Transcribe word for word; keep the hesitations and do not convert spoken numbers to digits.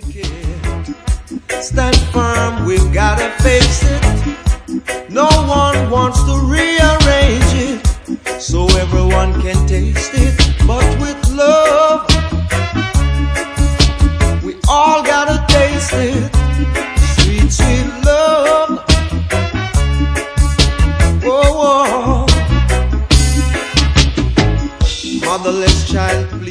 wicked. Stand firm, we've gotta face it. No one wants to rearrange it, so everyone can taste it. But with love, we all gotta taste it. Sweet, sweet love. Whoa, whoa. Motherless child